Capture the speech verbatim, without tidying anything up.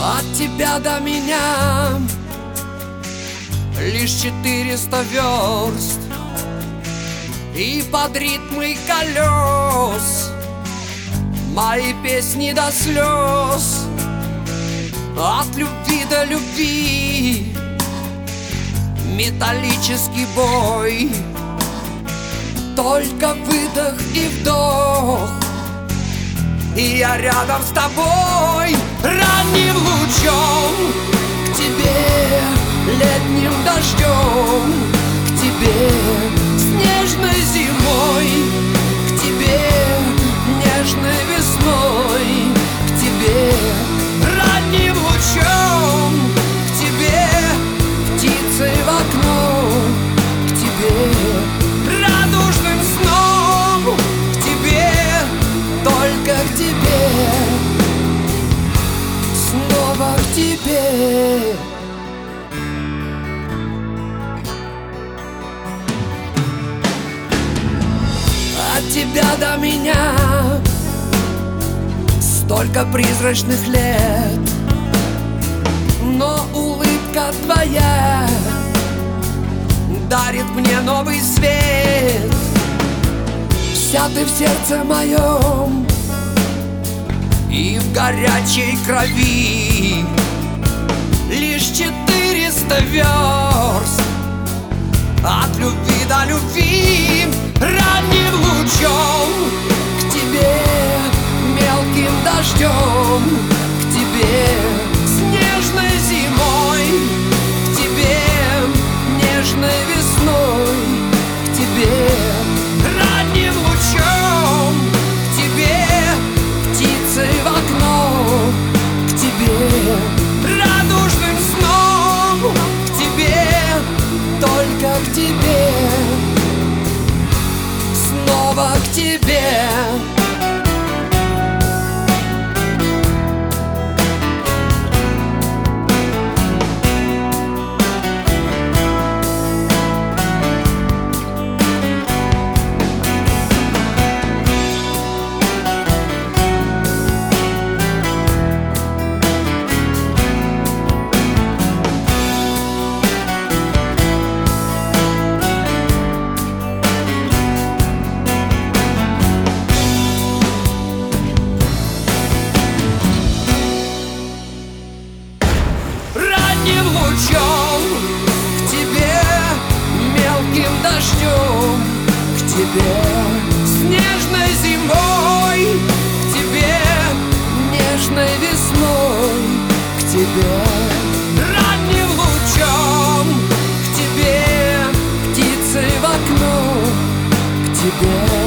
От тебя до меня лишь четыреста верст, и под ритмы колес мои песни до слез. От любви до любви металлический бой, только выдох и вдох, и я рядом с тобой. Ранним лучом к тебе, летним дождем к тебе, снежной зимой к тебе, нежной весной к тебе. Ранним лучом к тебе, птицей в окно к тебе, радужным сном к тебе, только к тебе, снова к тебе. От тебя до меня столько призрачных лет, но улыбка твоя дарит мне новый свет. Вся ты в сердце моем и в горячей крови, лишь четыреста верст от любви до любви. Ранним лучом к тебе, мелким дождем к тебе, снежной зимой к тебе, нежной весной к тебе. Ранним лучом к тебе, птицей в окно к тебе, радужным сном к тебе, только к тебе, снова к тебе. Ранним лучом к тебе, мелким дождем к тебе, снежной зимой к тебе, нежной весной к тебе. Ранним лучом к тебе, птицей в окно к тебе.